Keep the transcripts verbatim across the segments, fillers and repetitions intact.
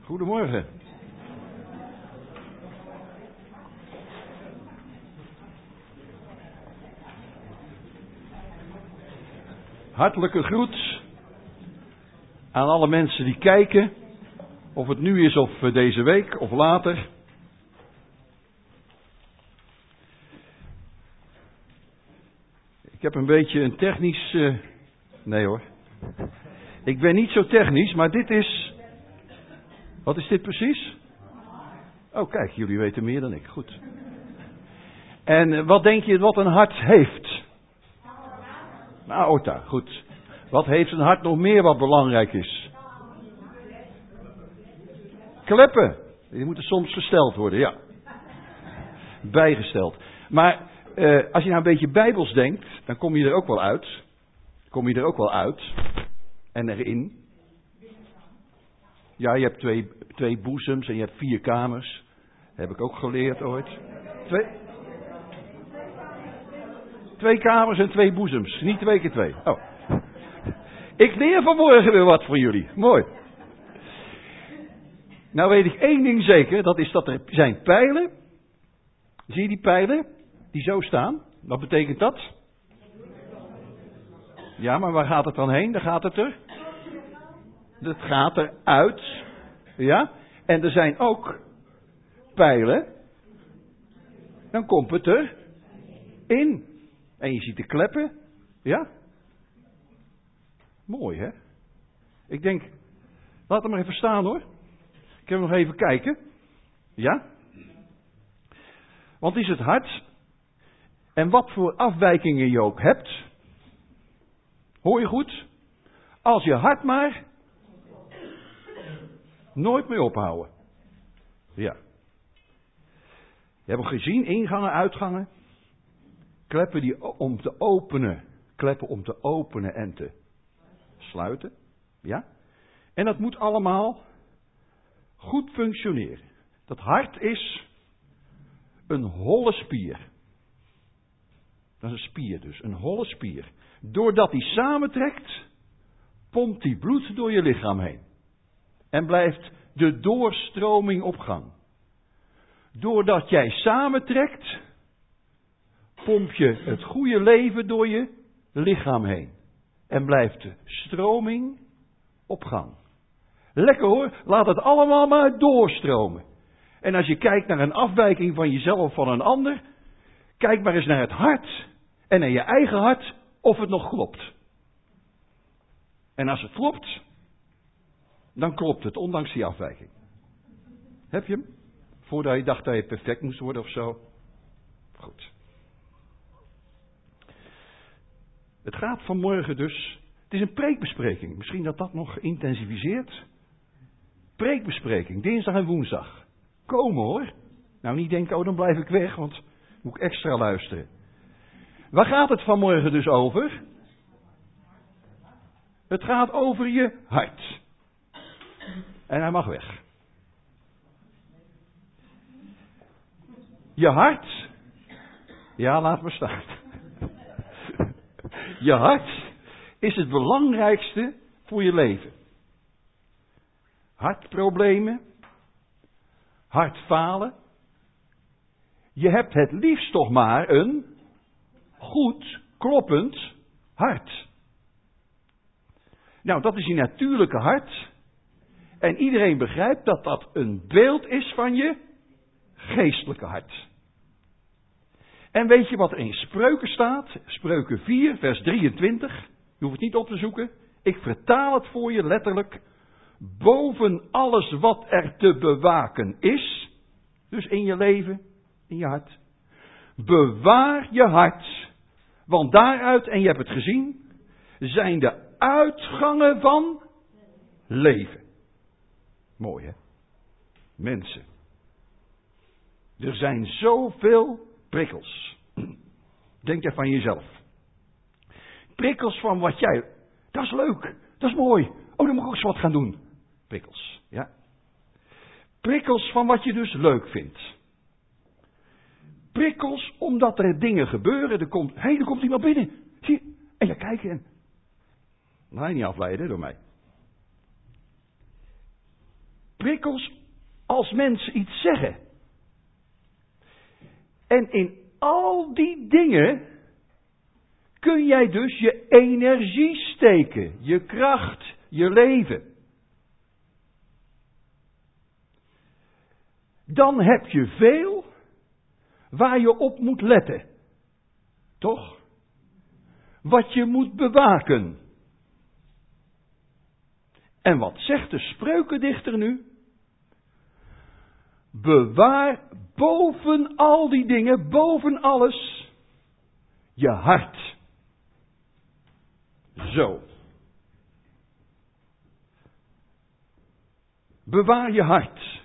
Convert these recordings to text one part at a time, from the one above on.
Goedemorgen. Hartelijke groet aan alle mensen die kijken, of het nu is of deze week of later. Ik heb een beetje een technisch... Uh... Nee hoor. Ik ben niet zo technisch, maar dit is... Wat is dit precies? Oh kijk, jullie weten meer dan ik. Goed. En wat denk je wat een hart heeft? Een aorta, goed. Wat heeft een hart nog meer wat belangrijk is? Kleppen. Die moeten soms gesteld worden, ja. Bijgesteld. Maar uh, als je nou een beetje bijbels denkt, dan kom je er ook wel uit. Kom je er ook wel uit. En erin. Ja, je hebt twee, twee boezems en je hebt vier kamers. Heb ik ook geleerd ooit. Twee... Twee kamers en twee boezems. Niet twee keer twee. Oh. Ik leer vanmorgen weer wat voor jullie. Mooi. Nou weet ik één ding zeker. Dat is dat er zijn pijlen. Zie je die pijlen? Die zo staan. Wat betekent dat? Ja, maar waar gaat het dan heen? Dan gaat het er. Het gaat eruit. Ja. En er zijn ook pijlen. Dan komt het er in. En je ziet de kleppen. Ja? Mooi, hè? Ik denk, laat hem maar even staan, hoor. Ik heb nog even kijken. Ja? Want is het hart. En wat voor afwijkingen je ook hebt. Hoor je goed? Als je hart maar nooit meer ophouden. Ja. Je hebt hem gezien, ingangen, uitgangen. Kleppen die om te openen. Kleppen om te openen en te sluiten. Ja? En dat moet allemaal goed functioneren. Dat hart is een holle spier. Dat is een spier dus, een holle spier. Doordat die samentrekt, pompt die bloed door je lichaam heen. En blijft de doorstroming op gang. Doordat jij samentrekt, pomp je het goede leven door je lichaam heen. En blijft de stroming op gang. Lekker hoor, laat het allemaal maar doorstromen. En als je kijkt naar een afwijking van jezelf of van een ander, kijk maar eens naar het hart en naar je eigen hart of het nog klopt. En als het klopt, dan klopt het, ondanks die afwijking. Heb je hem? Voordat je dacht dat je perfect moest worden of zo. Goed. Het gaat vanmorgen dus, het is een preekbespreking. Misschien dat dat nog intensiviseert. Preekbespreking, dinsdag en woensdag. Komen hoor. Nou niet denken, oh dan blijf ik weg, want moet ik extra luisteren. Waar gaat het vanmorgen dus over? Het gaat over je hart. En hij mag weg. Je hart. Ja, laat maar staan. Je hart is het belangrijkste voor je leven. Hartproblemen. Hartfalen. Je hebt het liefst toch maar een goed, kloppend hart. Nou, dat is je natuurlijke hart. En iedereen begrijpt dat dat een beeld is van je geestelijke hart. En weet je wat er in Spreuken staat? Spreuken vier, vers drieëntwintig. Je hoeft het niet op te zoeken. Ik vertaal het voor je letterlijk. Boven alles wat er te bewaken is. Dus in je leven, in je hart. Bewaar je hart. Want daaruit, en je hebt het gezien, zijn de uitgangen van leven. Mooi hè? Mensen. Er zijn zoveel prikkels. Denk je van jezelf. Prikkels van wat jij... Dat is leuk. Dat is mooi. Oh, dan moet ik ook eens wat gaan doen. Prikkels. Ja. Prikkels van wat je dus leuk vindt. Prikkels omdat er dingen gebeuren. Er komt... Hé, hey, er komt iemand binnen. Zie je? En je kijkt en... Nou, niet afleiden door mij. prikkels als mensen iets zeggen. En in al die dingen kun jij dus je energie steken, je kracht, je leven. Dan heb je veel waar je op moet letten. Toch? Wat je moet bewaken. En wat zegt de spreukendichter nu? Bewaar boven al die dingen, boven alles, je hart. Zo. Bewaar je hart.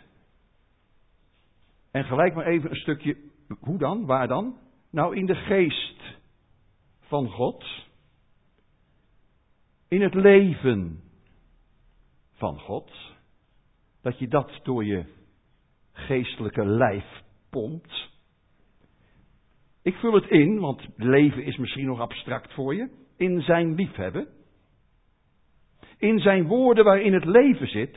En gelijk maar even een stukje, hoe dan, waar dan? Nou, in de geest van God. In het leven van God. Dat je dat door je geestelijke lijf pompt. Ik vul het in, want leven is misschien nog abstract voor je. In zijn liefhebben. In zijn woorden waarin het leven zit.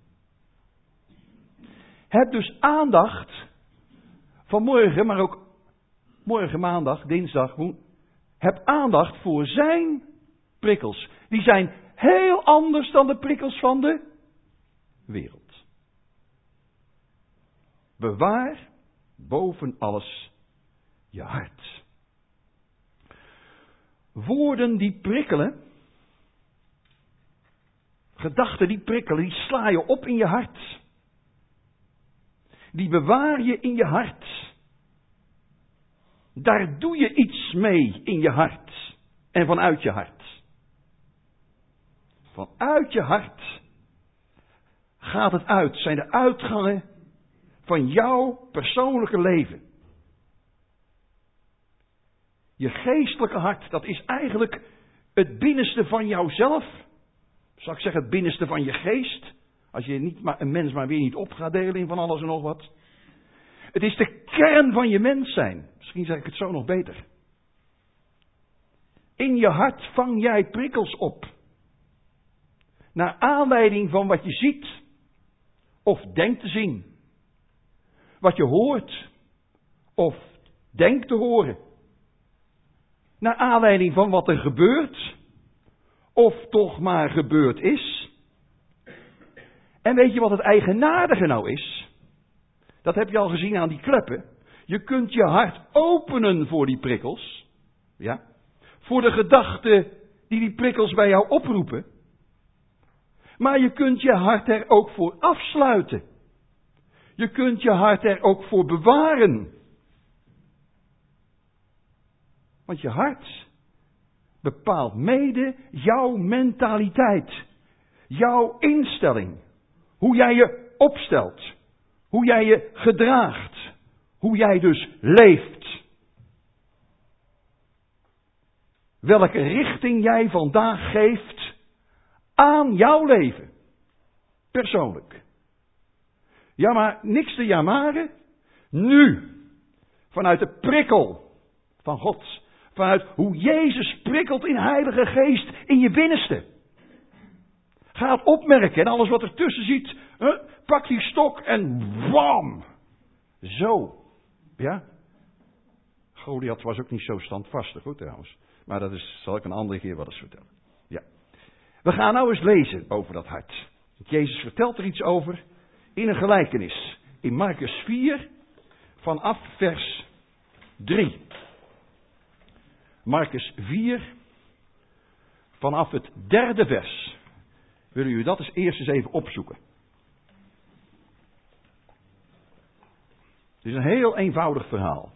Heb dus aandacht vanmorgen, maar ook morgen maandag, dinsdag. Heb aandacht voor zijn prikkels. Die zijn heel anders dan de prikkels van de wereld. Bewaar boven alles je hart. Woorden die prikkelen, gedachten die prikkelen, die sla je op in je hart. Die bewaar je in je hart. Daar doe je iets mee in je hart en vanuit je hart. Vanuit je hart gaat het uit, zijn de uitgangen van jouw persoonlijke leven. Je geestelijke hart, dat is eigenlijk het binnenste van jouzelf. Zal ik zeggen, het binnenste van je geest. Als je niet, maar een mens maar weer niet op gaat delen in van alles en nog wat. Het is de kern van je mens zijn. Misschien zeg ik het zo nog beter. In je hart vang jij prikkels op. Naar aanleiding van wat je ziet. Of denkt te zien. Wat je hoort. Of denkt te horen. Naar aanleiding van wat er gebeurt. Of toch maar gebeurd is. En weet je wat het eigenaardige nou is? Dat heb je al gezien aan die kleppen. Je kunt je hart openen voor die prikkels. Ja. Voor de gedachten die die prikkels bij jou oproepen. Maar je kunt je hart er ook voor afsluiten. Je kunt je hart er ook voor bewaren. Want je hart bepaalt mede jouw mentaliteit. Jouw instelling. Hoe jij je opstelt. Hoe jij je gedraagt. Hoe jij dus leeft. Welke richting jij vandaag geeft aan jouw leven. Persoonlijk. Ja, maar niks te jamaren. Nu. Vanuit de prikkel van God. Vanuit hoe Jezus prikkelt in Heilige Geest in je binnenste. Ga het opmerken en alles wat ertussen ziet. Huh, pak die stok en wam. Zo. Ja. Goliath was ook niet zo standvastig, goed trouwens. Maar dat is, zal ik een andere keer wel eens vertellen. Ja. We gaan nou eens lezen over dat hart. Jezus vertelt er iets over in een gelijkenis. In Marcus vier vanaf vers drie. Marcus vier vanaf het derde vers. Willen jullie dat eens eerst eens even opzoeken? Het is een heel eenvoudig verhaal.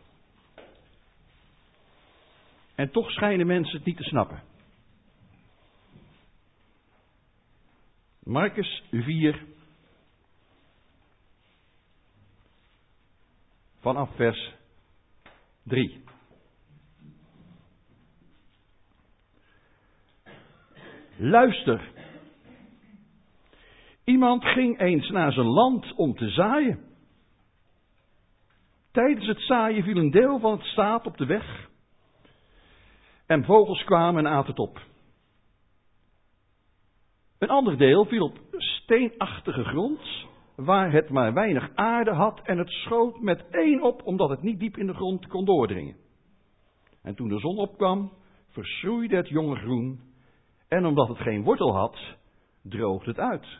En toch schijnen mensen het niet te snappen. Marcus vier vanaf vers drie. Luister. Iemand ging eens naar zijn land om te zaaien. Tijdens het zaaien viel een deel van het zaad op de weg. En vogels kwamen en aten het op. Een ander deel viel op steenachtige grond, waar het maar weinig aarde had en het schoot met één op, omdat het niet diep in de grond kon doordringen. En toen de zon opkwam, verschroeide het jonge groen, en omdat het geen wortel had, droogde het uit.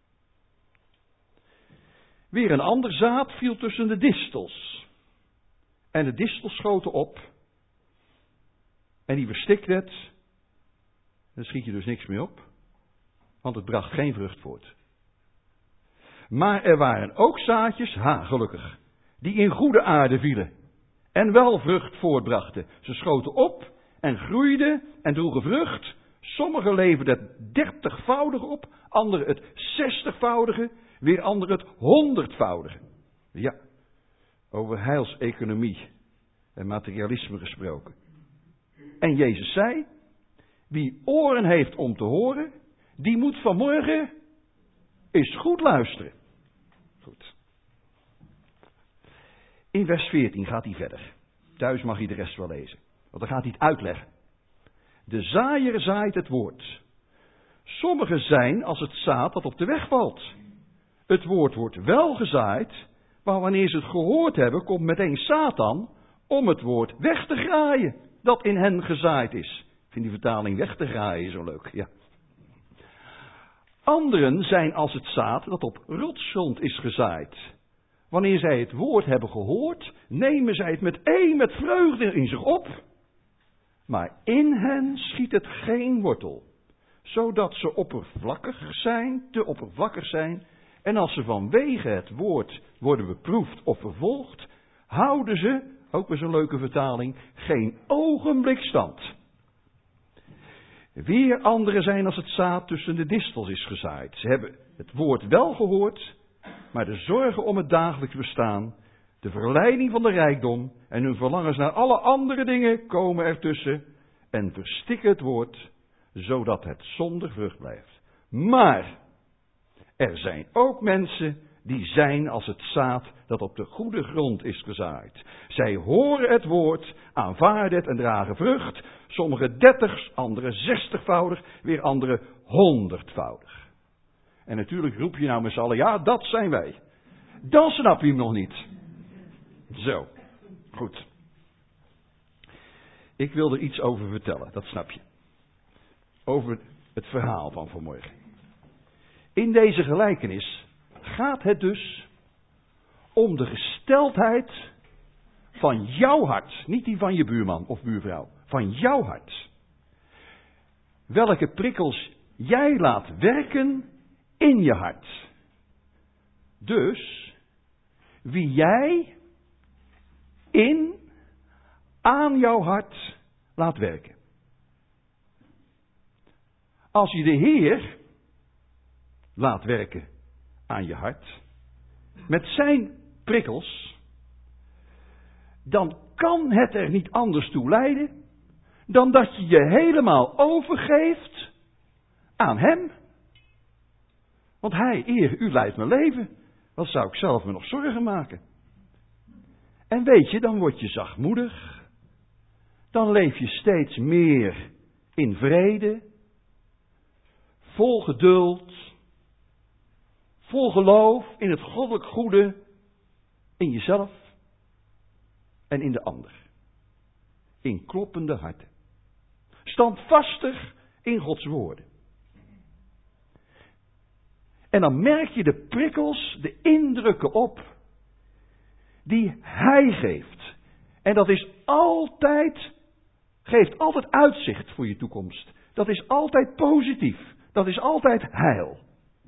Weer een ander zaad viel tussen de distels. En de distels schoten op, en die verstikte het. Dan schiet je dus niks meer op, want het bracht geen vrucht voort. Maar er waren ook zaadjes, ha gelukkig, die in goede aarde vielen en wel vrucht voortbrachten. Ze schoten op en groeiden en droegen vrucht. Sommigen leverden het dertigvoudige op, anderen het zestigvoudige, weer anderen het honderdvoudige. Ja, over heilseconomie en materialisme gesproken. En Jezus zei, wie oren heeft om te horen, die moet vanmorgen eens goed luisteren. Goed. In vers veertien gaat hij verder. Thuis mag je de rest wel lezen. Want dan gaat hij het uitleggen. De zaaier zaait het woord. Sommigen zijn als het zaad dat op de weg valt. Het woord wordt wel gezaaid, maar wanneer ze het gehoord hebben, komt meteen Satan om het woord weg te graaien dat in hen gezaaid is. Ik vind die vertaling weg te graaien zo leuk, ja. Anderen zijn als het zaad dat op rotsgrond is gezaaid. Wanneer zij het woord hebben gehoord, nemen zij het meteen met vreugde in zich op. Maar in hen schiet het geen wortel, zodat ze oppervlakkig zijn, te oppervlakkig zijn. En als ze vanwege het woord worden beproefd of vervolgd, houden ze, ook met zo'n leuke vertaling, geen ogenblik stand. Weer anderen zijn als het zaad tussen de distels is gezaaid. Ze hebben het woord wel gehoord, maar de zorgen om het dagelijks bestaan, de verleiding van de rijkdom en hun verlangens naar alle andere dingen komen ertussen en verstikken het woord, zodat het zonder vrucht blijft. Maar er zijn ook mensen die zijn als het zaad dat op de goede grond is gezaaid. Zij horen het woord, aanvaarden het en dragen vrucht. Sommigen dertig, anderen zestigvoudig, weer anderen honderdvoudig. En natuurlijk roep je nou met z'n allen, ja, dat zijn wij. Dan snap je hem nog niet. Zo, goed. Ik wil er iets over vertellen, dat snap je. Over het verhaal van vanmorgen. In deze gelijkenis gaat het dus om de gesteldheid van jouw hart. Niet die van je buurman of buurvrouw. Van jouw hart. Welke prikkels jij laat werken in je hart. Dus wie jij in, aan jouw hart laat werken. Als je de Heer laat werken aan je hart, met zijn prikkels, dan kan het er niet anders toe leiden dan dat je je helemaal overgeeft aan hem. Want hij, Heer, u leidt mijn leven. Wat zou ik zelf me nog zorgen maken? En weet je, dan word je zachtmoedig. Dan leef je steeds meer in vrede, vol geduld, vol geloof in het goddelijk goede in jezelf en in de ander. In kloppende harten. Standvastig in Gods woorden. En dan merk je de prikkels, de indrukken op die hij geeft. En dat is altijd, geeft altijd uitzicht voor je toekomst. Dat is altijd positief. Dat is altijd heil.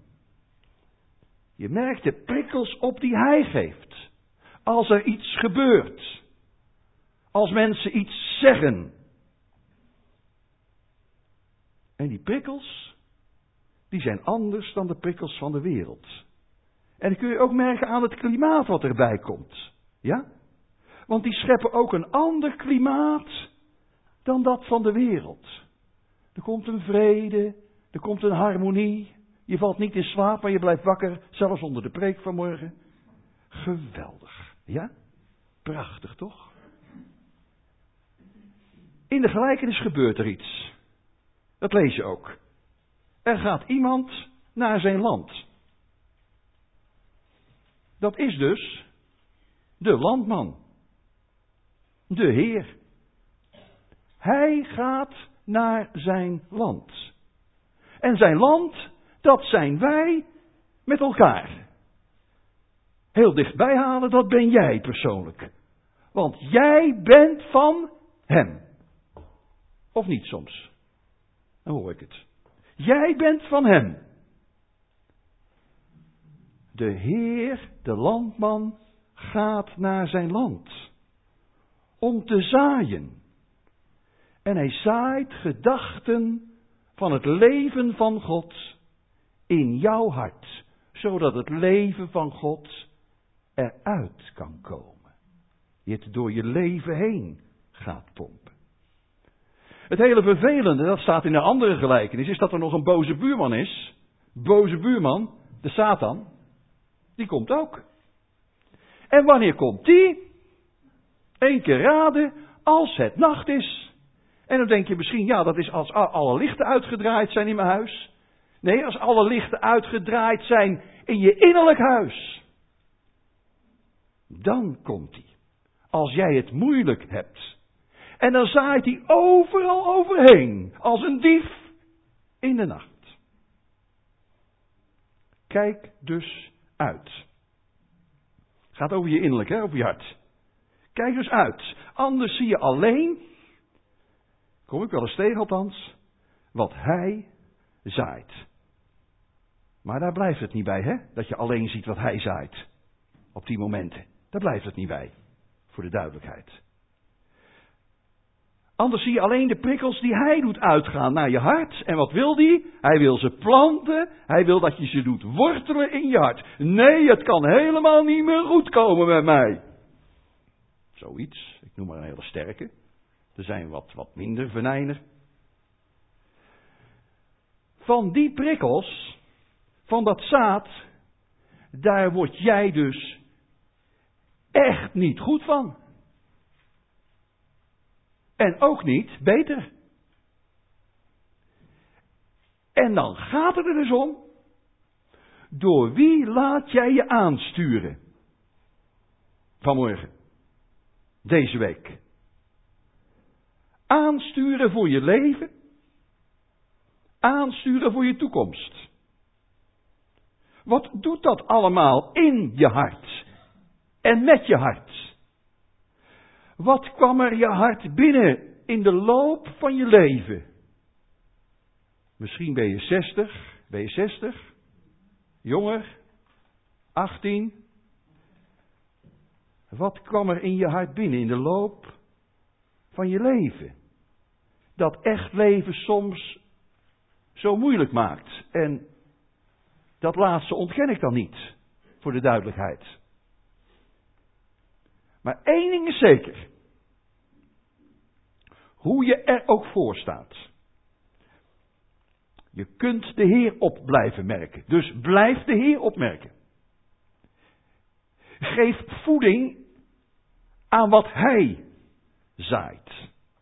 Je merkt de prikkels op die hij geeft. Als er iets gebeurt. Als mensen iets zeggen. En die prikkels, die zijn anders dan de prikkels van de wereld. En dat kun je ook merken aan het klimaat wat erbij komt. Ja? Want die scheppen ook een ander klimaat dan dat van de wereld. Er komt een vrede, er komt een harmonie. Je valt niet in slaap, maar je blijft wakker, zelfs onder de preek van morgen. Geweldig. Ja? Prachtig toch? In de gelijkenis gebeurt er iets. Dat lees je ook. Er gaat iemand naar zijn land. Dat is dus de landman. De Heer. Hij gaat naar zijn land. En zijn land, dat zijn wij met elkaar. Heel dichtbij halen, dat ben jij persoonlijk. Want jij bent van hem. Of niet soms? Dan hoor ik het. Jij bent van hem. De Heer, de landman, gaat naar zijn land. Om te zaaien. En hij zaait gedachten van het leven van God in jouw hart. Zodat het leven van God eruit kan komen. Je het door je leven heen gaat pompen. Het hele vervelende, dat staat in een andere gelijkenis, is dat er nog een boze buurman is. Boze buurman, de Satan, die komt ook. En wanneer komt die? Eén keer raden, als het nacht is. En dan denk je misschien, ja, dat is als alle lichten uitgedraaid zijn in mijn huis. Nee, als alle lichten uitgedraaid zijn in je innerlijk huis. Dan komt hij. Als jij het moeilijk hebt. En dan zaait hij overal overheen. Als een dief in de nacht. Kijk dus uit. Gaat over je innerlijk, hè, over je hart. Kijk dus uit. Anders zie je alleen, kom ik wel eens tegen althans, wat hij zaait. Maar daar blijft het niet bij, hè? Dat je alleen ziet wat hij zaait. Op die momenten. Daar blijft het niet bij. Voor de duidelijkheid. Anders zie je alleen de prikkels die hij doet uitgaan naar je hart. En wat wil hij? Hij wil ze planten. Hij wil dat je ze doet wortelen in je hart. Nee, het kan helemaal niet meer goed komen met mij. Zoiets. Ik noem maar een hele sterke. Er zijn wat, wat minder venijner. Van die prikkels, van dat zaad, daar word jij dus echt niet goed van. En ook niet beter. En dan gaat het er dus om. Door wie laat jij je aansturen? Vanmorgen. Deze week. Aansturen voor je leven. Aansturen voor je toekomst. Wat doet dat allemaal in je hart? En met je hart? Wat kwam er je hart binnen in de loop van je leven? Misschien ben je zestig, ben je zestig, jonger, achttien. Wat kwam er in je hart binnen in de loop van je leven? Dat echt leven soms zo moeilijk maakt. En dat laatste ontken ik dan niet, voor de duidelijkheid. Maar één ding is zeker. Hoe je er ook voor staat. Je kunt de Heer op blijven merken. Dus blijf de Heer opmerken. Geef voeding aan wat Hij zaait.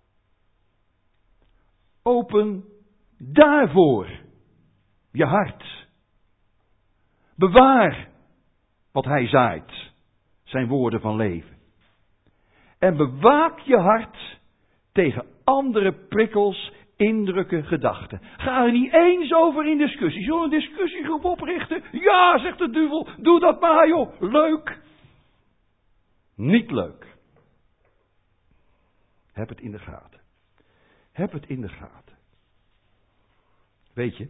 Open daarvoor je hart. Bewaar wat Hij zaait. Zijn woorden van leven. En bewaak je hart tegen andere prikkels, indrukken, gedachten. Ga er niet eens over in discussie. Zullen we een discussiegroep oprichten? Ja, zegt de duivel, doe dat maar joh. Leuk. Niet leuk. Heb het in de gaten. Heb het in de gaten. Weet je,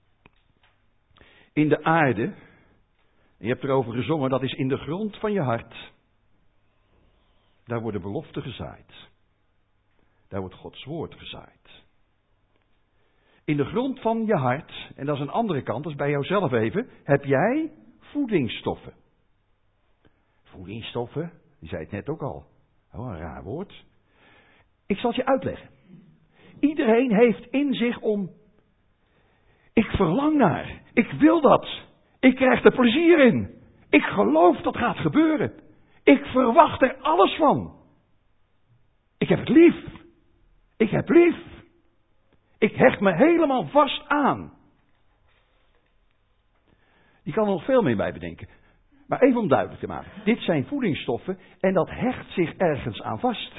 in de aarde, en je hebt erover gezongen, dat is in de grond van je hart. Daar worden beloften gezaaid. Daar wordt Gods woord gezaaid. In de grond van je hart, en dat is een andere kant, dat is bij jouzelf even, heb jij voedingsstoffen. Voedingsstoffen, die zei het net ook al. Oh, een raar woord. Ik zal het je uitleggen. Iedereen heeft in zich om, ik verlang naar, ik wil dat, ik krijg er plezier in, ik geloof dat gaat gebeuren. Ik verwacht er alles van. Ik heb het lief. Ik heb lief. Ik hecht me helemaal vast aan. Die kan er nog veel meer bij bedenken. Maar even om duidelijk te maken. Dit zijn voedingsstoffen en dat hecht zich ergens aan vast.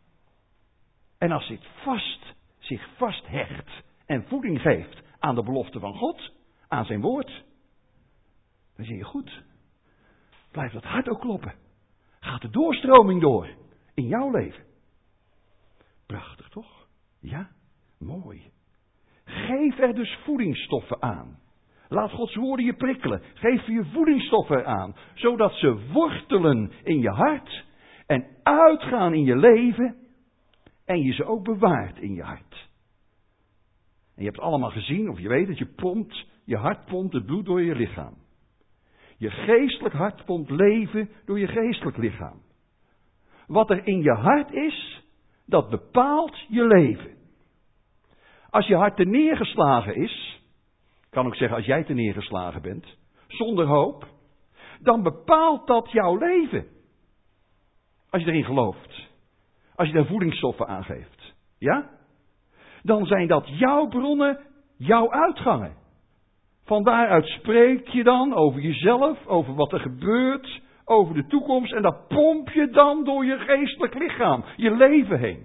En als dit vast, zich vasthecht en voeding geeft aan de belofte van God, aan zijn woord, dan zie je goed. Blijft dat hart ook kloppen. Gaat de doorstroming door in jouw leven. Prachtig toch? Ja, mooi. Geef er dus voedingsstoffen aan. Laat Gods woorden je prikkelen. Geef je voedingsstoffen aan. Zodat ze wortelen in je hart. En uitgaan in je leven. En je ze ook bewaart in je hart. En je hebt het allemaal gezien. Of je weet dat je pompt. Je hart pompt het bloed door je lichaam. Je geestelijk hart pompt leven door je geestelijk lichaam. Wat er in je hart is. Dat bepaalt je leven. Als je hart te neergeslagen is. Kan ook zeggen als jij te neergeslagen bent. Zonder hoop. Dan bepaalt dat jouw leven. Als je erin gelooft. Als je daar voedingsstoffen aan geeft. Ja? Dan zijn dat jouw bronnen. Jouw uitgangen. Van daaruit spreek je dan over jezelf. Over wat er gebeurt. Over de toekomst. En dat pomp je dan door je geestelijk lichaam. Je leven heen.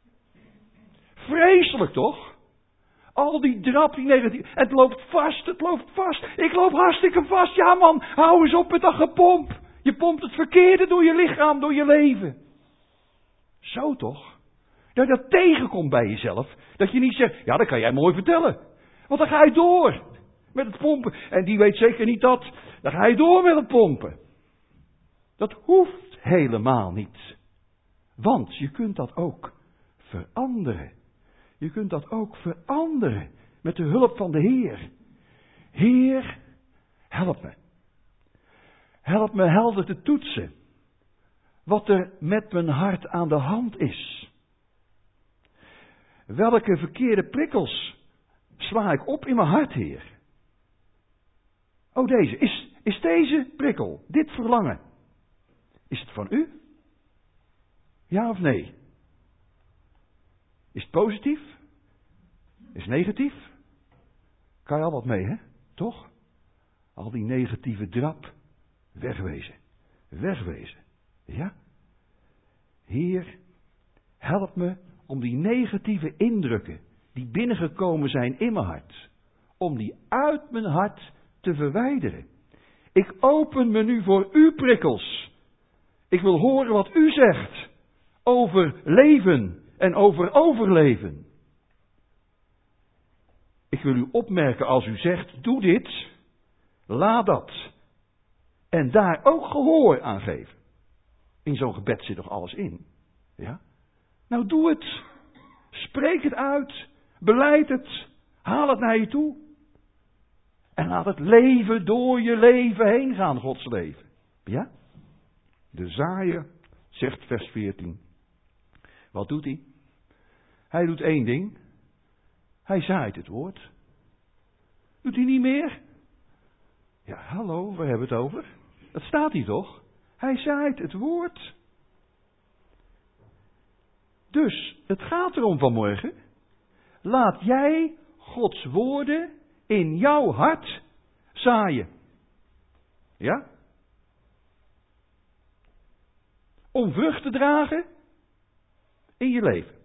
Vreselijk toch? Al die drap, die negatief. Het loopt vast, het loopt vast. Ik loop hartstikke vast. Ja man, hou eens op met dat gepomp. Je pompt het verkeerde door je lichaam, door je leven. Zo toch? Dat je dat tegenkomt bij jezelf. Dat je niet zegt, ja dat kan jij mooi vertellen. Want dan ga je door met het pompen. En die weet zeker niet dat. Dan ga je door met het pompen. Dat hoeft helemaal niet. Want je kunt dat ook veranderen. Je kunt dat ook veranderen met de hulp van de Heer. Heer, help me. Help me helder te toetsen wat er met mijn hart aan de hand is. Welke verkeerde prikkels sla ik op in mijn hart, Heer? Oh, deze. Is, is deze prikkel, dit verlangen, is het van u? Ja of nee? Is het positief? Is het negatief? Kan je al wat mee, hè? Toch? Al die negatieve drap. Wegwezen. Wegwezen. Ja? Heer, help me om die negatieve indrukken die binnengekomen zijn in mijn hart, om die uit mijn hart te verwijderen. Ik open me nu voor uw prikkels. Ik wil horen wat u zegt over leven en over overleven. Ik wil u opmerken als u zegt, doe dit, laat dat. En daar ook gehoor aan geven. In zo'n gebed zit toch alles in? Ja? Nou doe het. Spreek het uit. Beleid het. Haal het naar je toe. En laat het leven door je leven heen gaan, Gods leven. Ja? De zaaier, zegt vers veertien. Wat doet hij? Hij doet één ding. Hij zaait het woord. Doet hij niet meer? Ja, hallo, waar hebben we het over? Dat staat hier toch? Hij zaait het woord. Dus, het gaat erom vanmorgen. Laat jij Gods woorden in jouw hart zaaien. Ja? Om vrucht te dragen in je leven.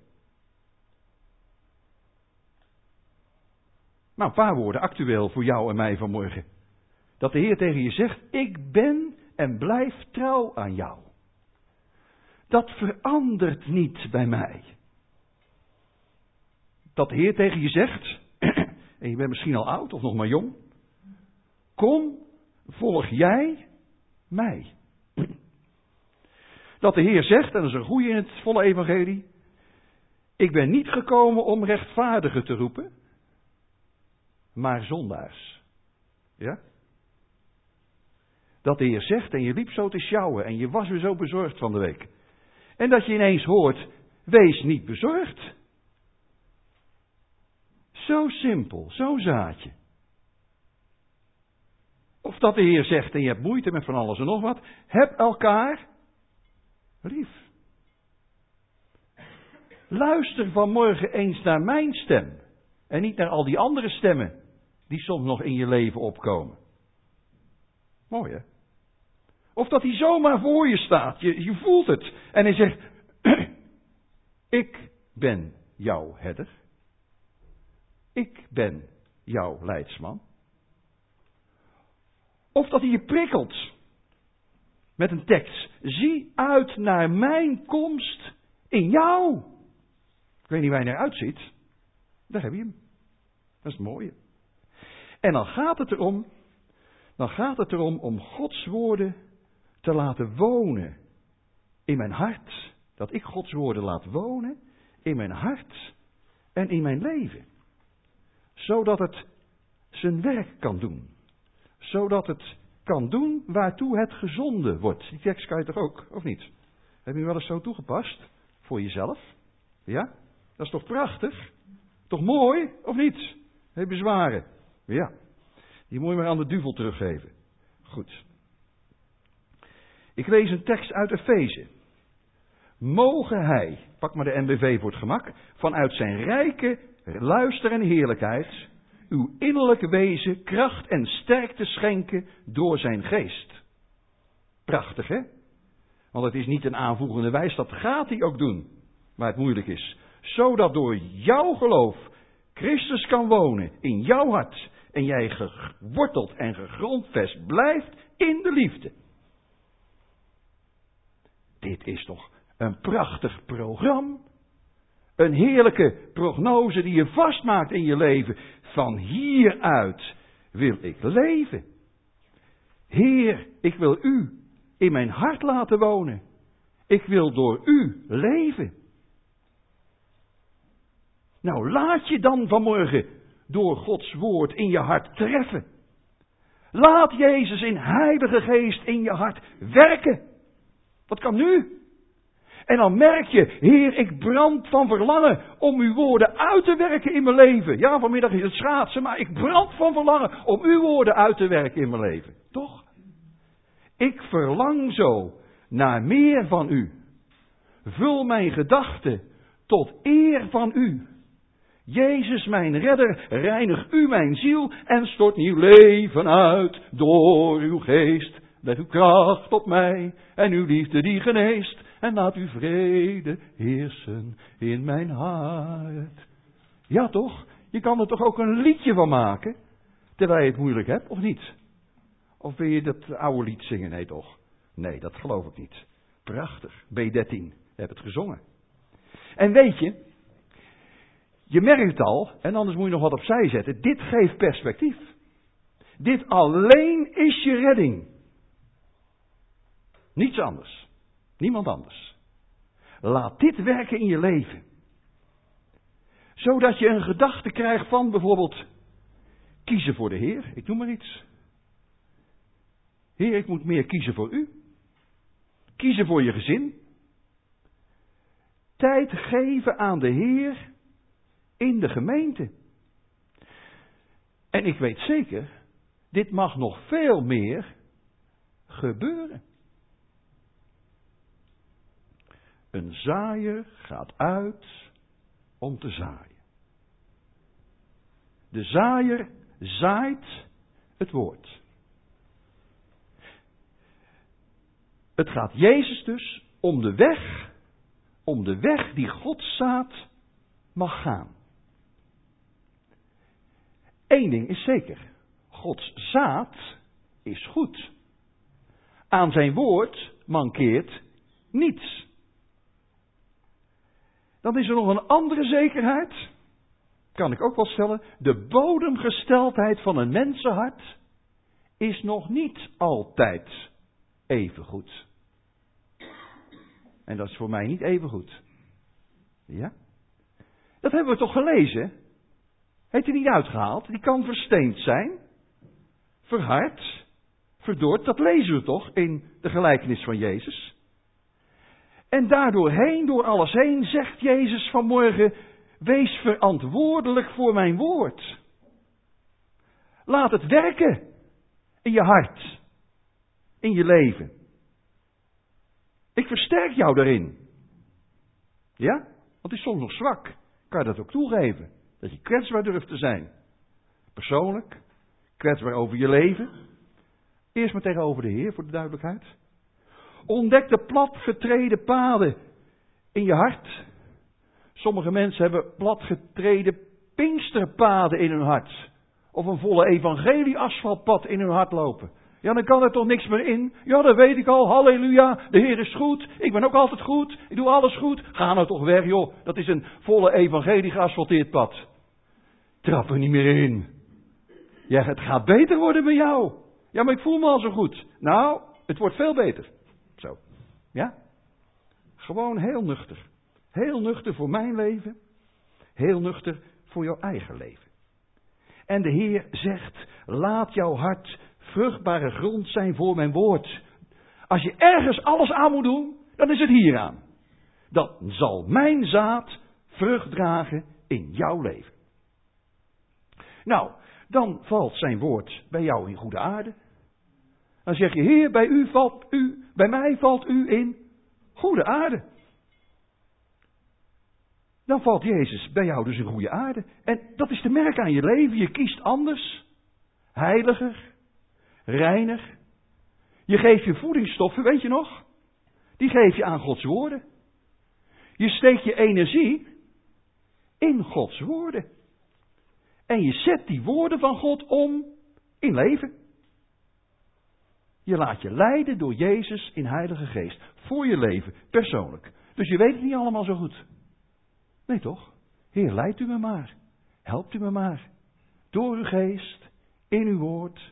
Nou, een paar woorden actueel voor jou en mij vanmorgen. Dat de Heer tegen je zegt, ik ben en blijf trouw aan jou. Dat verandert niet bij mij. Dat de Heer tegen je zegt, en je bent misschien al oud of nog maar jong. Kom, volg jij mij. Dat de Heer zegt, en dat is een goeie in het volle evangelie. Ik ben niet gekomen om rechtvaardigen te roepen, maar zondaars. Ja? Dat de Heer zegt, en je liep zo te sjouwen, en je was weer zo bezorgd van de week. En dat je ineens hoort, wees niet bezorgd. Zo simpel, zo'n zaadje. Of dat de Heer zegt, en je hebt moeite met van alles en nog wat, heb elkaar lief. Luister vanmorgen eens naar mijn stem. En niet naar al die andere stemmen die soms nog in je leven opkomen. Mooi hè? Of dat hij zomaar voor je staat. Je, je voelt het. En hij zegt, ik ben jouw herder. Ik ben jouw leidsman. Of dat hij je prikkelt met een tekst. Zie uit naar mijn komst in jou. Ik weet niet waar hij naar uitziet. Daar heb je hem. Dat is het mooie. En dan gaat het erom, dan gaat het erom om Gods woorden te laten wonen in mijn hart. Dat ik Gods woorden laat wonen in mijn hart en in mijn leven. Zodat het zijn werk kan doen. Zodat het kan doen waartoe het gezonden wordt. Die tekst kan je toch ook, of niet? Heb je wel eens zo toegepast? Voor jezelf? Ja? Dat is toch prachtig? Toch mooi, of niet? Heb je bezwaren? Ja. Die moet je maar aan de duivel teruggeven. Goed. Ik lees een tekst uit Efeze. Mogen hij, pak maar de N B V voor het gemak, vanuit zijn rijke luister en heerlijkheid uw innerlijke wezen kracht en sterkte schenken door zijn geest. Prachtig, hè? Want het is niet een aanvoegende wijs, dat gaat hij ook doen, waar het moeilijk is. Zodat door jouw geloof Christus kan wonen in jouw hart en jij geworteld en gegrondvest blijft in de liefde. Dit is toch een prachtig programma. Een heerlijke prognose die je vastmaakt in je leven. Van hieruit wil ik leven. Heer, ik wil u in mijn hart laten wonen. Ik wil door u leven. Nou, laat je dan vanmorgen door Gods woord in je hart treffen. Laat Jezus in Heilige Geest in je hart werken. Dat kan nu. En dan merk je, Heer, ik brand van verlangen om uw woorden uit te werken in mijn leven. Ja, vanmiddag is het schaatsen, maar ik brand van verlangen om uw woorden uit te werken in mijn leven. Toch? Ik verlang zo naar meer van u. Vul mijn gedachten tot eer van u. Jezus, mijn redder, reinig u mijn ziel en stort nieuw leven uit door uw geest. Leg uw kracht op mij en uw liefde die geneest. En laat uw vrede heersen in mijn hart. Ja toch? Je kan er toch ook een liedje van maken, terwijl je het moeilijk hebt, of niet? Of wil je dat oude lied zingen? Nee toch? Nee, dat geloof ik niet. Prachtig. B dertien. Je hebt het gezongen. En weet je, je merkt het al, en anders moet je nog wat opzij zetten, dit geeft perspectief. Dit alleen is je redding. Niets anders. Niemand anders. Laat dit werken in je leven. Zodat je een gedachte krijgt van bijvoorbeeld kiezen voor de Heer. Ik noem maar iets. Heer, ik moet meer kiezen voor u. Kiezen voor je gezin. Tijd geven aan de Heer in de gemeente. En ik weet zeker, dit mag nog veel meer gebeuren. Een zaaier gaat uit om te zaaien. De zaaier zaait het woord. Het gaat Jezus dus om de weg, om de weg die Gods zaad mag gaan. Eén ding is zeker, Gods zaad is goed. Aan zijn woord mankeert niets. Dan is er nog een andere zekerheid, kan ik ook wel stellen. De bodemgesteldheid van een mensenhart is nog niet altijd even goed. En dat is voor mij niet even goed. Ja? Dat hebben we toch gelezen? Heeft hij niet uitgehaald? Die kan versteend zijn, verhard, verdord. Dat lezen we toch in de gelijkenis van Jezus? En daardoor heen, door alles heen, zegt Jezus vanmorgen, wees verantwoordelijk voor mijn woord. Laat het werken in je hart, in je leven. Ik versterk jou daarin. Ja? Want het is soms nog zwak. Kan je dat ook toegeven? Dat je kwetsbaar durft te zijn. Persoonlijk, kwetsbaar over je leven. Eerst maar tegenover de Heer, voor de duidelijkheid. Ontdek de platgetreden paden in je hart. Sommige mensen hebben platgetreden pinksterpaden in hun hart. Of een volle evangelie-asfaltpad in hun hart lopen. Ja, dan kan er toch niks meer in. Ja, dat weet ik al. Halleluja. De Heer is goed. Ik ben ook altijd goed. Ik doe alles goed. Ga nou toch weg, joh. Dat is een volle evangelie geasfalteerd pad. Trap er niet meer in. Ja, het gaat beter worden bij jou. Ja, maar ik voel me al zo goed. Nou, het wordt veel beter. Zo. Ja? Gewoon heel nuchter. Heel nuchter voor mijn leven. Heel nuchter voor jouw eigen leven. En de Heer zegt, laat jouw hart vruchtbare grond zijn voor mijn woord. Als je ergens alles aan moet doen, dan is het hieraan. Dan zal mijn zaad vrucht dragen in jouw leven. Nou, dan valt zijn woord bij jou in goede aarde. Dan zeg je, Heer, bij u valt u, bij mij valt u in goede aarde. Dan valt Jezus bij jou dus in goede aarde. En dat is te merken aan je leven. Je kiest anders, heiliger, reiner. Je geeft je voedingsstoffen, weet je nog? Die geef je aan Gods woorden. Je steekt je energie in Gods woorden. En je zet die woorden van God om in leven. Je laat je leiden door Jezus in Heilige Geest. Voor je leven, persoonlijk. Dus je weet het niet allemaal zo goed. Nee toch? Heer, leidt u me maar. Helpt u me maar. Door uw geest, in uw woord.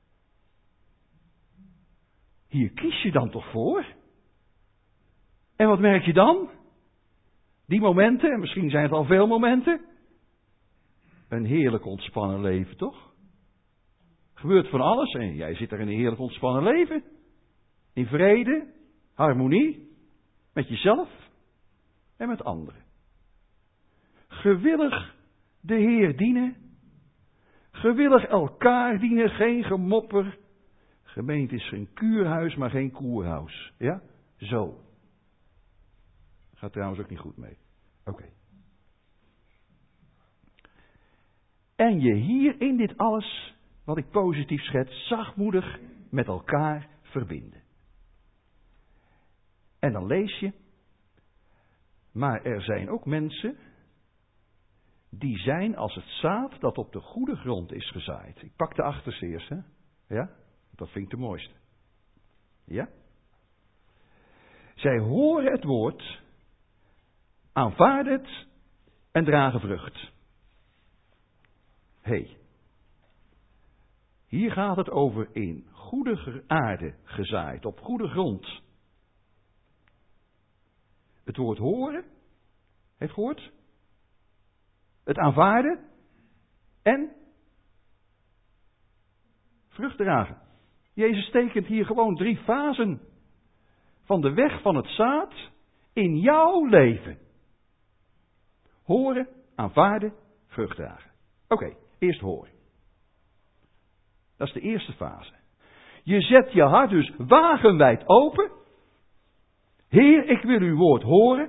Hier kies je dan toch voor? En wat merk je dan? Die momenten, en misschien zijn het al veel momenten. Een heerlijk ontspannen leven, toch? Gebeurt van alles en jij zit er in een heerlijk ontspannen leven. In vrede, harmonie, met jezelf en met anderen. Gewillig de Heer dienen. Gewillig elkaar dienen, geen gemopper. Gemeente is geen kuurhuis, maar geen koerhuis. Ja? Zo. Gaat trouwens ook niet goed mee. Oké. Okay. En je hier in dit alles, wat ik positief schets, zachtmoedig met elkaar verbinden. En dan lees je, maar er zijn ook mensen die zijn als het zaad dat op de goede grond is gezaaid. Ik pak de achterste eerst, hè? Ja? Dat vind ik de mooiste. Ja? Zij horen het woord, aanvaarden het en dragen vrucht. Hé, hey, hier gaat het over in goede aarde gezaaid, op goede grond. Het woord horen, heeft gehoord? Het aanvaarden en vrucht dragen. Jezus tekent hier gewoon drie fasen van de weg van het zaad in jouw leven. Horen, aanvaarden, vrucht dragen. Oké, okay, eerst horen. Dat is de eerste fase. Je zet je hart dus wagenwijd open. Heer, ik wil uw woord horen.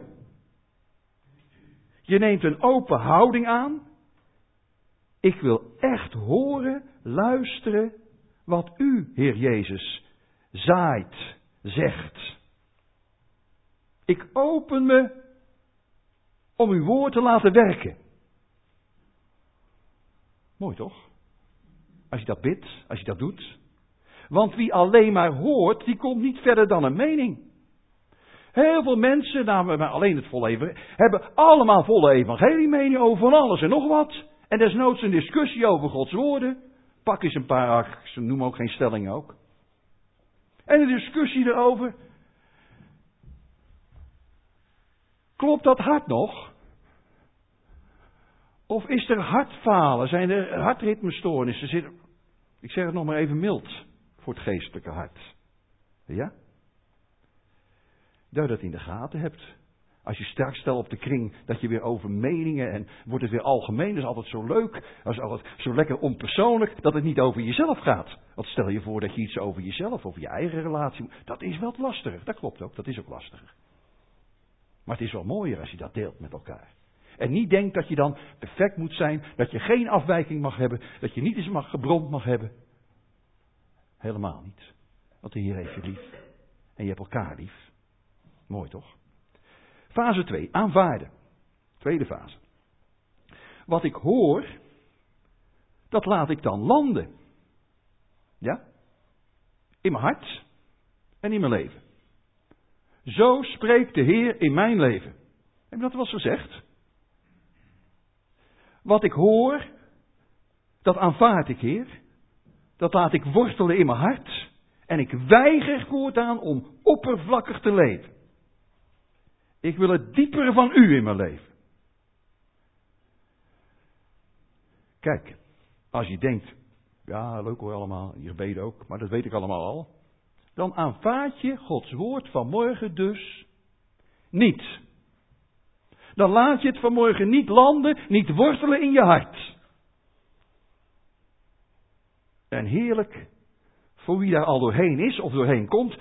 Je neemt een open houding aan. Ik wil echt horen, luisteren wat u, Heer Jezus, zaait, zegt. Ik open me om uw woord te laten werken. Mooi toch? Als je dat bidt, als je dat doet. Want wie alleen maar hoort, die komt niet verder dan een mening. Heel veel mensen, nou, maar alleen het volle evangelie, hebben allemaal volle evangelie mening over van alles en nog wat. En desnoods een discussie over Gods woorden. Pak eens een paar, ze noemen ook geen stelling ook. En een discussie erover. Klopt dat hart nog? Of is er hartfalen? Zijn er hartritmestoornissen? Ik zeg het nog maar even mild voor het geestelijke hart. Ja? Dat je dat in de gaten hebt. Als je straks stelt op de kring dat je weer over meningen en wordt het weer algemeen. Dat is altijd zo leuk. Dat is altijd zo lekker onpersoonlijk dat het niet over jezelf gaat. Want stel je voor dat je iets over jezelf, over je eigen relatie moet. Dat is wel lastiger. Dat klopt ook. Dat is ook lastiger. Maar het is wel mooier als je dat deelt met elkaar. En niet denkt dat je dan perfect moet zijn. Dat je geen afwijking mag hebben. Dat je niet eens mag gebromd mag hebben. Helemaal niet. Want de Heer heeft je lief. En je hebt elkaar lief. Mooi toch? Fase twee, aanvaarden. Tweede fase. Wat ik hoor, dat laat ik dan landen. Ja? In mijn hart en in mijn leven. Zo spreekt de Heer in mijn leven. Heb je dat wel eens gezegd? Wat ik hoor, dat aanvaard ik, Heer. Dat laat ik wortelen in mijn hart. En ik weiger voortaan om oppervlakkig te leven. Ik wil het diepere van u in mijn leven. Kijk, als je denkt, ja, leuk hoor allemaal, je gebeden ook, maar dat weet ik allemaal al. Dan aanvaard je Gods woord vanmorgen dus niet. Dan laat je het vanmorgen niet landen, niet wortelen in je hart. En heerlijk, voor wie daar al doorheen is of doorheen komt,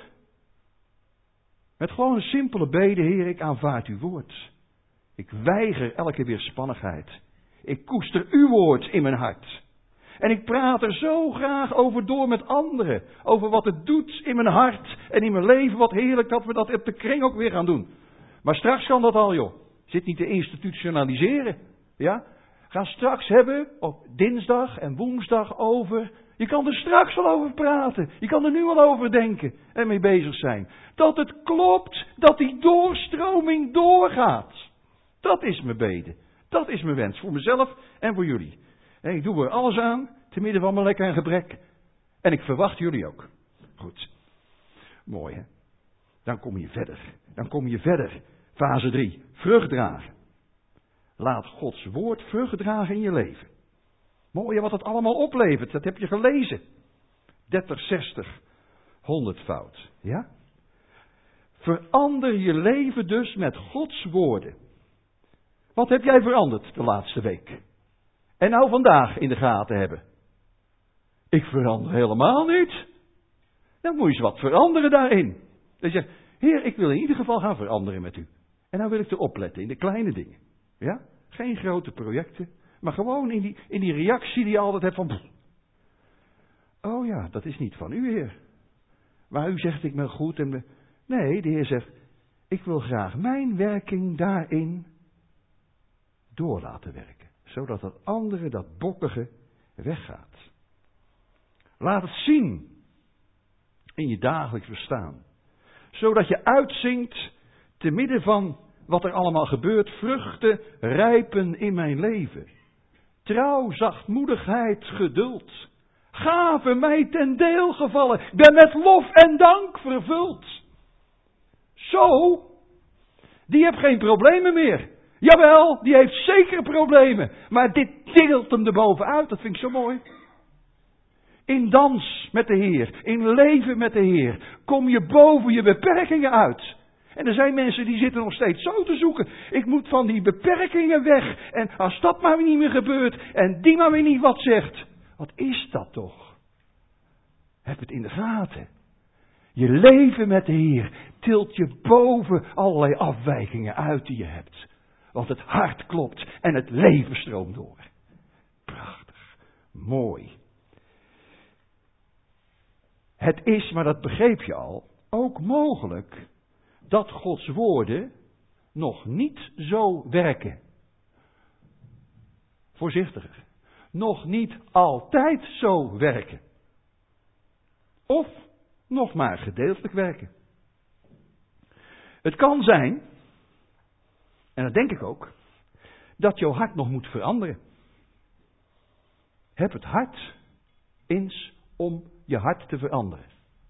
met gewoon een simpele bede, Heer, ik aanvaard uw woord. Ik weiger elke weerspannigheid. Ik koester uw woord in mijn hart. En ik praat er zo graag over door met anderen. Over wat het doet in mijn hart en in mijn leven. Wat heerlijk dat we dat op de kring ook weer gaan doen. Maar straks kan dat al, joh. Zit niet te institutionaliseren. Ja? Ga straks hebben op dinsdag en woensdag over. Je kan er straks wel over praten. Je kan er nu al over denken en mee bezig zijn. Dat het klopt dat die doorstroming doorgaat. Dat is mijn bede. Dat is mijn wens voor mezelf en voor jullie. En ik doe er alles aan, te midden van mijn lekker en gebrek. En ik verwacht jullie ook. Goed. Mooi hè. Dan kom je verder. Dan kom je verder. Fase drie. Vrucht dragen. Laat Gods woord vrucht dragen in je leven. Mooi wat het allemaal oplevert. Dat heb je gelezen. dertig, zestig, honderd fout. Ja? Verander je leven dus met Gods woorden. Wat heb jij veranderd de laatste week? En nou vandaag in de gaten hebben. Ik verander helemaal niet. Dan moet je eens wat veranderen daarin. Dan zeg je, Heer, ik wil in ieder geval gaan veranderen met u. En nou wil ik erop letten in de kleine dingen. Ja? Geen grote projecten. Maar gewoon in die, in die reactie die je altijd hebt van... Oh ja, dat is niet van u, Heer. Maar u zegt, ik ben goed en... Nee, de Heer zegt, ik wil graag mijn werking daarin door laten werken. Zodat dat andere, dat bokkige, weggaat. Laat het zien in je dagelijks bestaan. Zodat je uitzinkt te midden van wat er allemaal gebeurt. Vruchten rijpen in mijn leven. Trouw, zachtmoedigheid, geduld. Gaven mij ten deel gevallen. Ik ben met lof en dank vervuld. Zo, die heeft geen problemen meer. Jawel, die heeft zeker problemen. Maar dit tilt hem erbovenuit. Dat vind ik zo mooi. In dans met de Heer. In leven met de Heer. Kom je boven je beperkingen uit. En er zijn mensen die zitten nog steeds zo te zoeken. Ik moet van die beperkingen weg. En als dat maar niet meer gebeurt. En die maar weer niet wat zegt. Wat is dat toch? Heb het in de gaten. Je leven met de Heer tilt je boven allerlei afwijkingen uit die je hebt. Want het hart klopt en het leven stroomt door. Prachtig. Mooi. Het is, maar dat begreep je al, ook mogelijk dat Gods woorden nog niet zo werken. Voorzichtiger. Nog niet altijd zo werken. Of nog maar gedeeltelijk werken. Het kan zijn, en dat denk ik ook, dat jouw hart nog moet veranderen. Heb het hart eens om je hart te veranderen.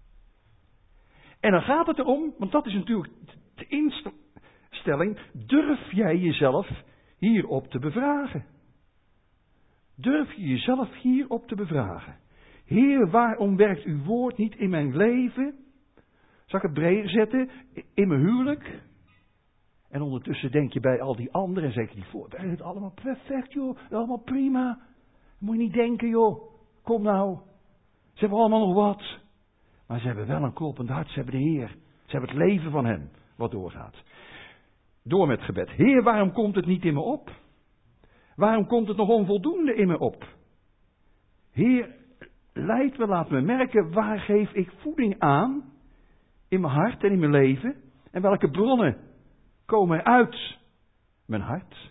En dan gaat het erom, want dat is natuurlijk de instelling, durf jij jezelf hierop te bevragen? Durf je jezelf hierop te bevragen? Heer, waarom werkt uw woord niet in mijn leven? Zal ik het breder zetten? In mijn huwelijk? En ondertussen denk je bij al die anderen, zeker die voor, werkt het allemaal perfect joh, allemaal prima. Moet je niet denken joh, kom nou. Ze hebben allemaal nog wat. Maar ze hebben wel een kloppend hart, ze hebben de Heer. Ze hebben het leven van hem, wat doorgaat. Door met gebed. Heer, waarom komt het niet in me op? Waarom komt het nog onvoldoende in me op? Heer, leid me, laat me merken, waar geef ik voeding aan? in mijn hart en in mijn leven? En welke bronnen komen uit mijn hart?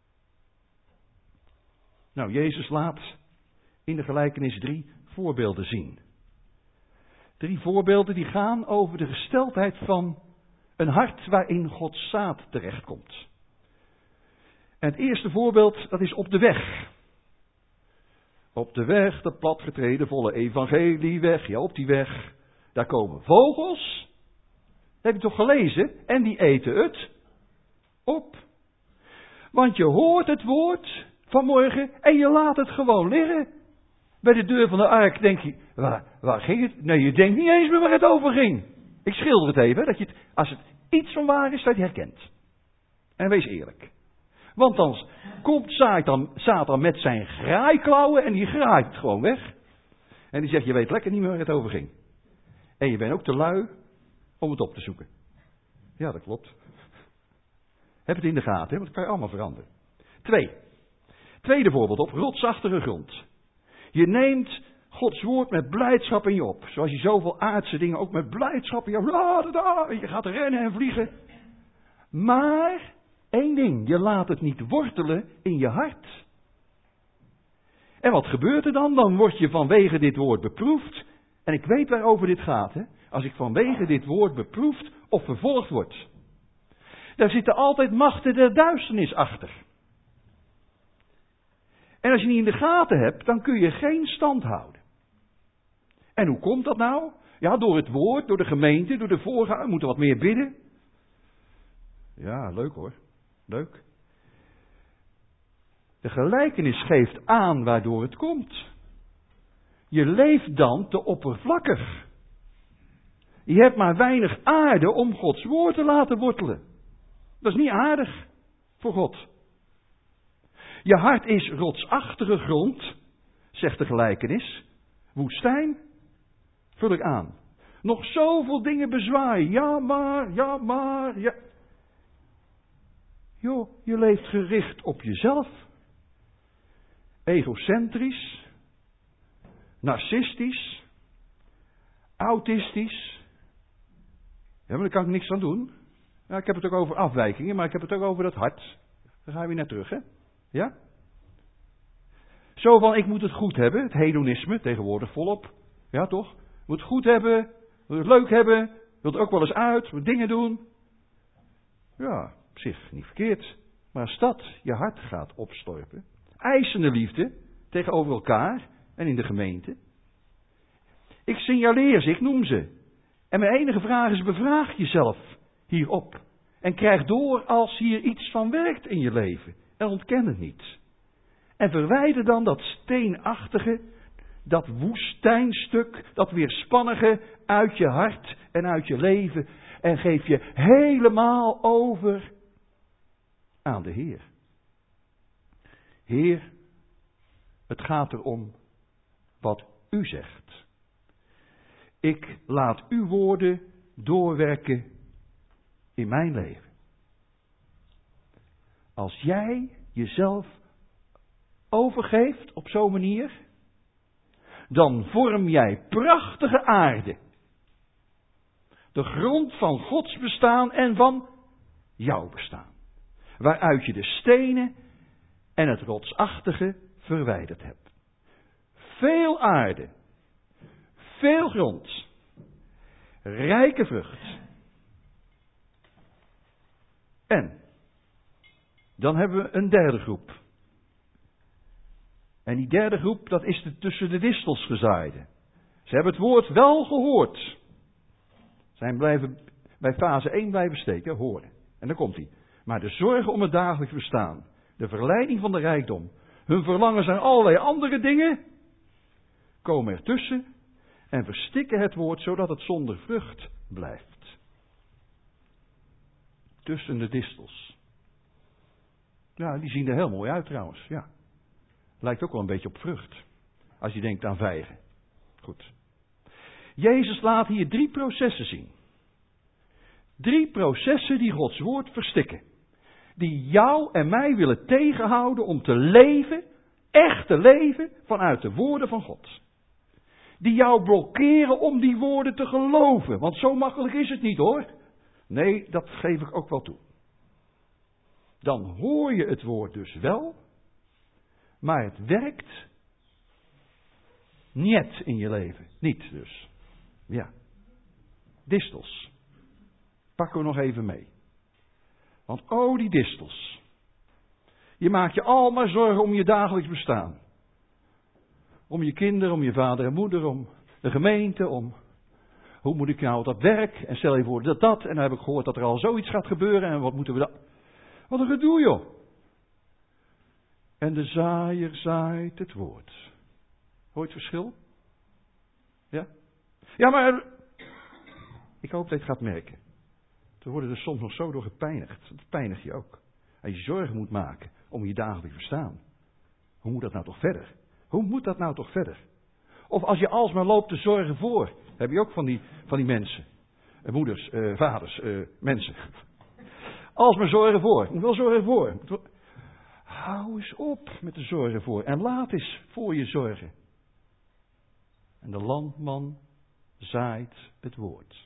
Nou, Jezus laat in de gelijkenis drie voorbeelden zien. Drie voorbeelden die gaan over de gesteldheid van een hart waarin Gods zaad terechtkomt. En het eerste voorbeeld, dat is op de weg. Op de weg, de platgetreden volle evangelieweg. Ja, op die weg, daar komen vogels. Dat heb je toch gelezen? En die eten het op. Want je hoort het woord vanmorgen en je laat het gewoon liggen. Bij de deur van de ark denk je, waar, waar ging het? Nee, je denkt niet eens meer waar het over ging. Ik schilder het even, dat je het, als het iets van waar is, dat je het herkent. En wees eerlijk. Want dan komt Satan, Satan met zijn graaiklauwen en die graait het gewoon weg. En die zegt, je weet lekker niet meer waar het over ging. En je bent ook te lui om het op te zoeken. Ja, dat klopt. Heb het in de gaten, hè, want dat kan je allemaal veranderen. Twee. Tweede voorbeeld op rotsachtige grond. Je neemt Gods woord met blijdschap in je op. Zoals je zoveel aardse dingen ook met blijdschap in je op. Je gaat rennen en vliegen. Maar één ding, je laat het niet wortelen in je hart. En wat gebeurt er dan? Dan word je vanwege dit woord beproefd. En ik weet waarover dit gaat. Hè? Als ik vanwege dit woord beproefd of vervolgd word. Daar zitten altijd machten der duisternis achter. En als je niet in de gaten hebt, dan kun je geen stand houden. En hoe komt dat nou? Ja, door het woord, door de gemeente, door de voorganger. We moeten wat meer bidden. Ja, leuk hoor. Leuk. De gelijkenis geeft aan waardoor het komt. Je leeft dan te oppervlakkig. Je hebt maar weinig aarde om Gods woord te laten wortelen. Dat is niet aardig voor God. Je hart is rotsachtige grond, zegt de gelijkenis. Woestijn, vul ik aan. Nog zoveel dingen bezwaaien. Ja maar, ja maar, ja. Joh, je leeft gericht op jezelf. Egocentrisch. Narcistisch. Autistisch. Ja, maar daar kan ik niks aan doen. Ja, ik heb het ook over afwijkingen, maar ik heb het ook over dat hart. Daar gaan we weer naar terug, hè? Ja? Zo van, ik moet het goed hebben. Het hedonisme, tegenwoordig volop. Ja, toch? Moet het goed hebben. Moet het leuk hebben. Wilt ook wel eens uit. Moet dingen doen. Ja, op zich niet verkeerd. Maar als dat je hart gaat opstorpen. Eisende liefde tegenover elkaar en in de gemeente. Ik signaleer ze, ik noem ze. En mijn enige vraag is, bevraag jezelf hierop. En krijg door als hier iets van werkt in je leven. En ontken het niet. En verwijder dan dat steenachtige, dat woestijnstuk, dat weerspannige uit je hart en uit je leven. En geef je helemaal over aan de Heer. Heer, het gaat erom wat u zegt. Ik laat uw woorden doorwerken in mijn leven. Als jij jezelf overgeeft op zo'n manier, dan vorm jij prachtige aarde. De grond van Gods bestaan en van jouw bestaan. Waaruit je de stenen en het rotsachtige verwijderd hebt. Veel aarde. Veel grond. Rijke vrucht. En dan hebben we een derde groep. En die derde groep, dat is de tussen de distels gezaaide. Ze hebben het woord wel gehoord. Zijn blijven, bij fase één blijven steken, horen. En dan komt hij. Maar de zorgen om het dagelijks bestaan, de verleiding van de rijkdom, hun verlangens naar allerlei andere dingen, komen ertussen en verstikken het woord zodat het zonder vrucht blijft. Tussen de distels. Ja, die zien er heel mooi uit trouwens, ja. Lijkt ook wel een beetje op vrucht. Als je denkt aan vijgen. Goed. Jezus laat hier drie processen zien. Drie processen die Gods woord verstikken. Die jou en mij willen tegenhouden om te leven, echt te leven, vanuit de woorden van God. Die jou blokkeren om die woorden te geloven. Want zo makkelijk is het niet hoor. Nee, dat geef ik ook wel toe. Dan hoor je het woord dus wel. Maar het werkt niet in je leven. Niet dus. Ja. Distels. Pakken we nog even mee. Want oh die distels. Je maakt je al maar zorgen om je dagelijks bestaan. Om je kinderen, om je vader en moeder, om de gemeente, om hoe moet ik nou dat werk? En stel je voor dat dat, en dan heb ik gehoord dat er al zoiets gaat gebeuren en wat moeten we dan? Wat een gedoe joh. En de zaaier zaait het woord. Hoor je het verschil? Ja? Ja, maar ik hoop dat je het gaat merken. We worden er soms nog zo door gepijnigd. Dat pijnigt je ook. En je zorgen moet maken om je dagelijks bestaan. Hoe moet dat nou toch verder? Hoe moet dat nou toch verder? Of als je alsmaar loopt te zorgen voor. Heb je ook van die, van die mensen. Eh, moeders, eh, vaders, eh, mensen. Alsmaar zorgen voor. Ik moet wel zorgen voor. Wel... Hou eens op met de zorgen voor. En laat eens voor je zorgen. En de landman zaait het woord.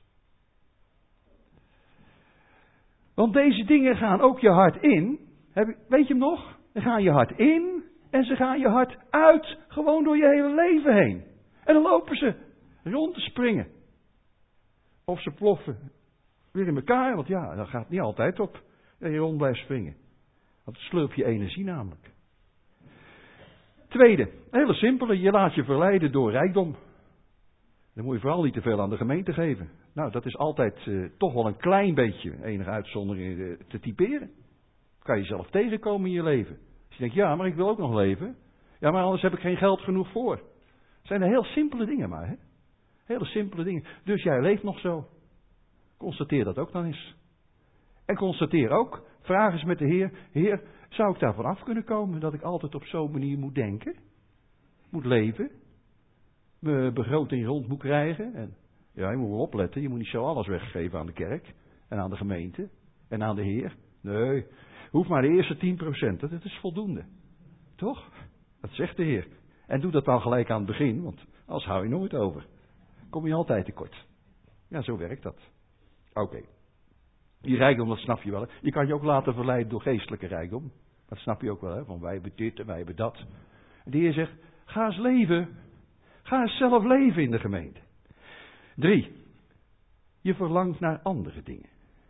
Want deze dingen gaan ook je hart in. Weet je hem nog? Ze gaan je hart in en ze gaan je hart uit. Gewoon door je hele leven heen. En dan lopen ze rond te springen. Of ze ploffen weer in elkaar. Want ja, dat gaat niet altijd op. Dat je rond blijft springen. Want het slurpt je energie namelijk. Tweede, een hele simpele. Je laat je verleiden door rijkdom. Dan moet je vooral niet te veel aan de gemeente geven. Nou, dat is altijd uh, toch wel een klein beetje, enige uitzondering, uh, te typeren. Kan je zelf tegenkomen in je leven. Als je denkt, ja, maar ik wil ook nog leven. Ja, maar anders heb ik geen geld genoeg voor. Het zijn er heel simpele dingen maar, hè. Hele simpele dingen. Dus jij leeft nog zo. Constateer dat ook dan eens. En constateer ook, vraag eens met de Heer, Heer, zou ik daarvan af kunnen komen dat ik altijd op zo'n manier moet denken? Moet leven? Mijn begroting rond moet krijgen. En ja, je moet wel opletten. Je moet niet zo alles weggeven aan de kerk. En aan de gemeente. En aan de Heer. Nee, hoeft maar de eerste tien procent. Dat is voldoende. Toch? Dat zegt de Heer. En doe dat dan gelijk aan het begin. Want anders hou je nooit over. Kom je altijd tekort. Ja, zo werkt dat. Oké. Okay. Die rijkdom, dat snap je wel. Hè? Je kan je ook laten verleiden door geestelijke rijkdom. Dat snap je ook wel. Hè? Van wij hebben dit en wij hebben dat. En de Heer zegt, ga eens leven. Ga eens zelf leven in de gemeente. Drie. Je verlangt naar andere dingen.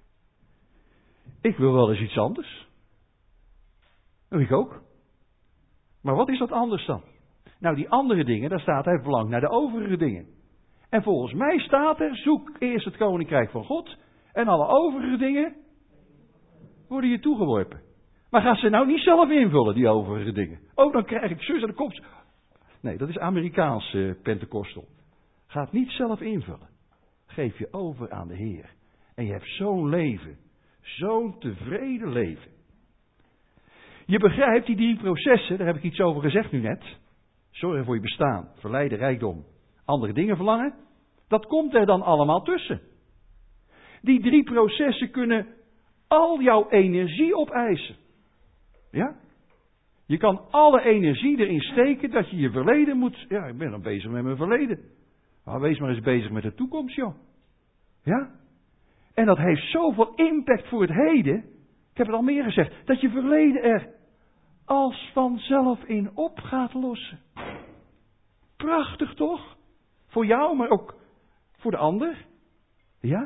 Ik wil wel eens iets anders. Dat ik ook. Maar wat is dat anders dan? Nou, die andere dingen, daar staat hij verlangt naar de overige dingen. En volgens mij staat er, zoek eerst het koninkrijk van God. En alle overige dingen worden je toegeworpen. Maar ga ze nou niet zelf invullen, die overige dingen. Oh, dan krijg ik zus en dan komt ze. Nee, dat is Amerikaans uh, Pentecostal. Ga het niet zelf invullen. Geef je over aan de Heer. En je hebt zo'n leven. Zo'n tevreden leven. Je begrijpt die drie processen, daar heb ik iets over gezegd nu net. Zorgen voor je bestaan, verleiden, rijkdom, andere dingen verlangen. Dat komt er dan allemaal tussen. Die drie processen kunnen al jouw energie opeisen. Ja? Je kan alle energie erin steken dat je je verleden moet... Ja, ik ben dan bezig met mijn verleden. Maar wees maar eens bezig met de toekomst, joh. Ja? En dat heeft zoveel impact voor het heden. Ik heb het al meer gezegd. Dat je verleden er als vanzelf in op gaat lossen. Prachtig toch? Voor jou, maar ook voor de ander. Ja?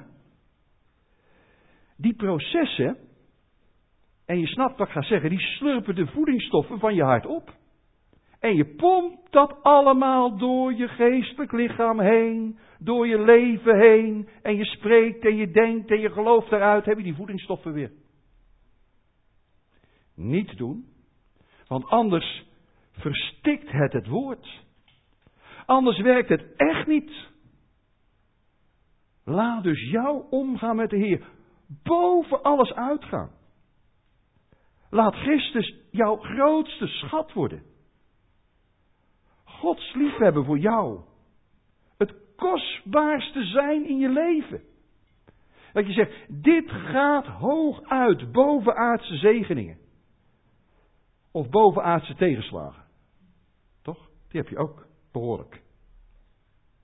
Die processen, en je snapt wat ik ga zeggen, die slurpen de voedingsstoffen van je hart op. En je pompt dat allemaal door je geestelijk lichaam heen, door je leven heen. En je spreekt en je denkt en je gelooft eruit, heb je die voedingsstoffen weer. Niet doen, want anders verstikt het het woord. Anders werkt het echt niet. Laat dus jouw omgaan met de Heer boven alles uitgaan. Laat Christus jouw grootste schat worden. Gods liefhebben voor jou. Het kostbaarste zijn in je leven. Dat je zegt, dit gaat hoog uit boven aardse zegeningen. Of boven aardse tegenslagen. Toch? Die heb je ook behoorlijk.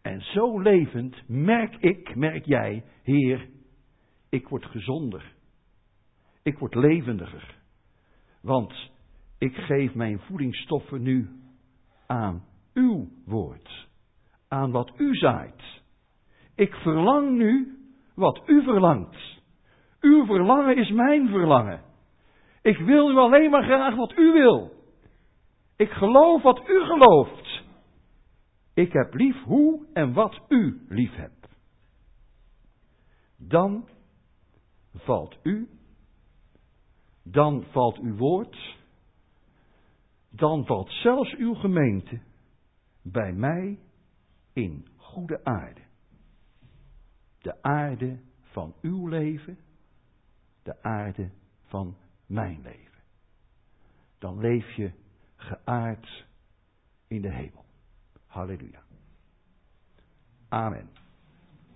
En zo levend merk ik, merk jij, Heer, ik word gezonder. Ik word levendiger. Want ik geef mijn voedingsstoffen nu aan uw woord. Aan wat u zaait. Ik verlang nu wat u verlangt. Uw verlangen is mijn verlangen. Ik wil u alleen maar graag wat u wil. Ik geloof wat u gelooft. Ik heb lief hoe en wat u lief hebt. Dan valt u. Dan valt uw woord. Dan valt zelfs uw gemeente bij mij in goede aarde. De aarde van uw leven. De aarde van mijn leven. Dan leef je geaard in de hemel. Halleluja. Amen.